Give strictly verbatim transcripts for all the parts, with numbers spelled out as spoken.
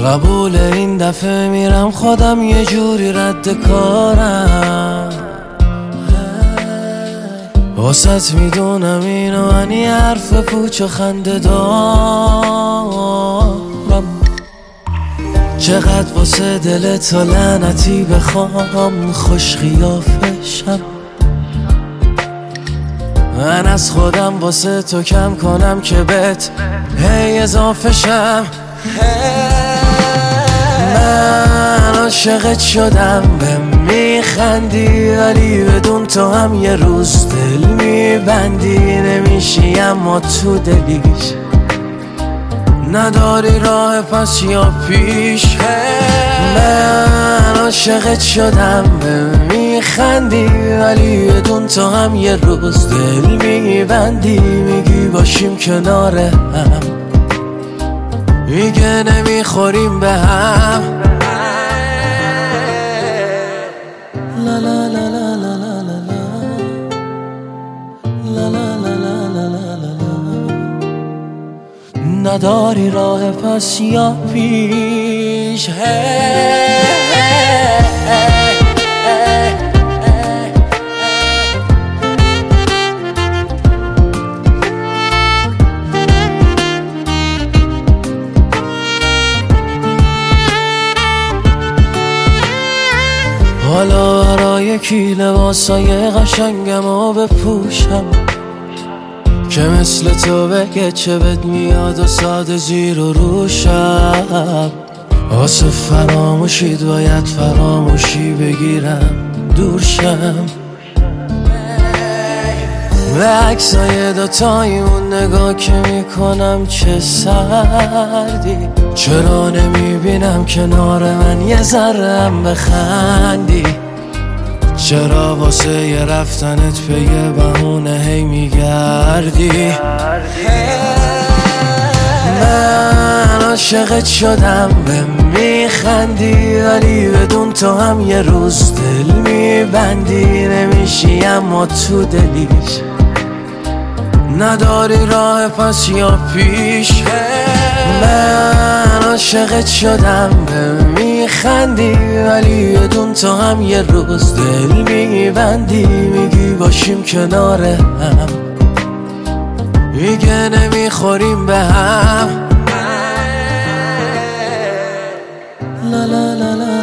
قبول این دفعه میرم خودم یه جوری رد کارم، واسط میدونم اینو انی حرف پوچ و خنده دارم. چقدر واسه دل تا لعنتی بخوام خوش خیافشم، من از خودم واسه تو کم کنم که بهت هی اضافه شم. من عاشقت شدم به میخندی، ولی بدون تو هم یه روز دل میبندی. نمیشی اما تو دلیش نداری راه پس یا پیش. من عاشقت شدم به میخندی، ولی بدون تو هم یه روز دل میبندی. میگی باشیم کنار هم، میگه نمیخوریم به هم. لا لا لا لا لا لا لا لا لا لا لا لا. نداری راه پس یا پیش. حالا برای کی لباسای قشنگم و بپوشم که مثل تو بگه چه بد میاد و ساده زیر و روشم. واسه فراموشید باید فراموشی بگیرم دورشم. به عکسای دوتایمون نگاه که میکنم چه سردی. چرا نمیبینم کنار من یه ذرم بخندی؟ چرا واسه یه رفتنت به یه بهونه هی میگردی؟ من عاشقت شدم به میخندی، ولی بدون تو هم یه روز دل میبندی. نمیشی اما تو دلیش نداری راه پس یا پیش. من عاشقت شدم به میخندی، ولی بدون تو هم یه روز دل میبندی. میگی باشیم کنار هم، میگه نمیخوریم به هم. لا لا لا لا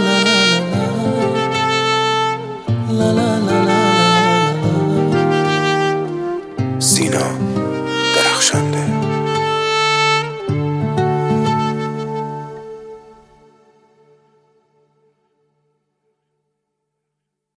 لا لا لا. سینا درخشنده.